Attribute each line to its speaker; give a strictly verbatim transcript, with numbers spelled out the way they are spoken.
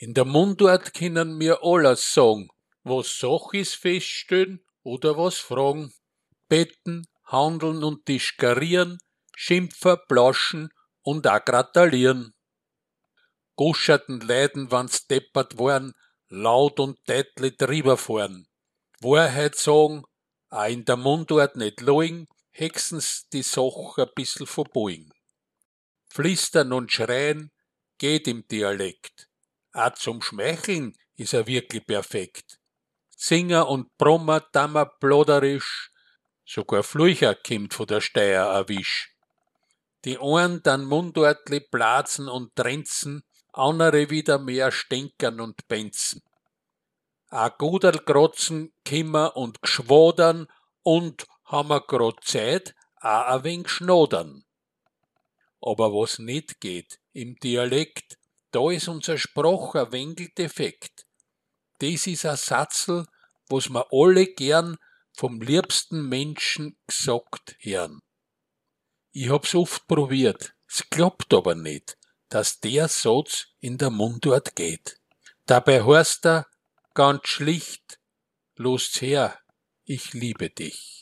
Speaker 1: In der Mundart können mir alles sagen, was Sach ist feststellen oder was fragen. Betten, handeln und tischkarieren, schimpfen, plauschen und auch gratulieren. Goscherten leiden, wann's deppert waren, laut und deutlich drüber fahren. Wahrheit sagen, auch in der Mundart nicht loing, hexen's die Sach ein bissl verbogen. Flüstern und schreien geht im Dialekt. Auch zum Schmeicheln ist er wirklich perfekt. Singer und Brummer, Dammer, ploderisch, sogar Flucher kommt von der Steier erwisch. Die einen dann mundartli blazen und trenzen, andere wieder mehr stänkern und benzen. A guderl krotzen, kimmer und gschwodern und hammer grad Zeit, a a wenig schnodern. Aber was nicht geht, im Dialekt, da ist unser Sprach ein wenig defekt. Das ist ein Satzl, was wir alle gern vom liebsten Menschen gesagt hören. Ich hab's oft probiert, es klappt aber nicht, dass der Satz in der Mundart geht. Dabei heißt er ganz schlicht, los's her, ich liebe dich.